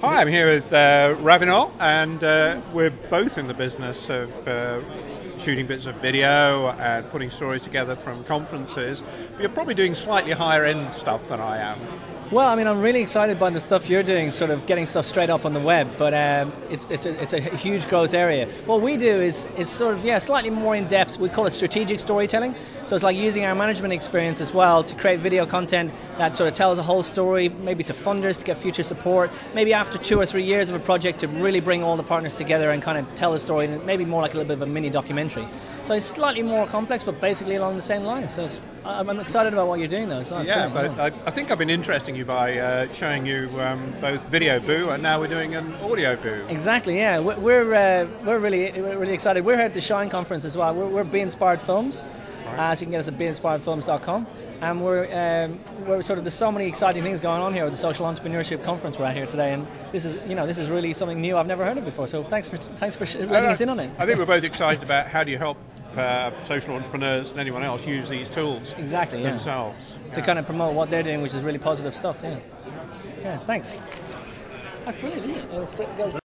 Hi, I'm here with Ravinol, and we're both in the business of shooting bits of video and putting stories together from conferences. But you're probably doing slightly higher end stuff than I am. Well, I mean, I'm really excited by the stuff you're doing, sort of getting stuff straight up on the web, but it's a huge growth area. What we do is sort of, slightly more in-depth. We call it strategic storytelling. So it's like using our management experience as well to create video content that sort of tells a whole story, maybe to funders to get future support, maybe after 2 or 3 years of a project to really bring all the partners together and kind of tell a story, and maybe more like a little bit of a mini documentary. So it's slightly more complex, but basically along the same lines. So I'm excited about what you're doing, though. So I think I've been interesting you by showing you both video boo, and now we're doing an audio boo. Exactly, yeah. We're really excited. We're here at the Shine conference as well. We're Be Inspired Films. So you can get us at beinspiredfilms.com, and we're sort of, there's so many exciting things going on here with the Social Entrepreneurship Conference we're at here today, and this is really something new I've never heard of before. So thanks for letting us in on it. I think we're both excited about how do you help social entrepreneurs and anyone else use these tools themselves to kind of promote what they're doing, which is really positive stuff. Yeah, thanks. That's brilliant, isn't it?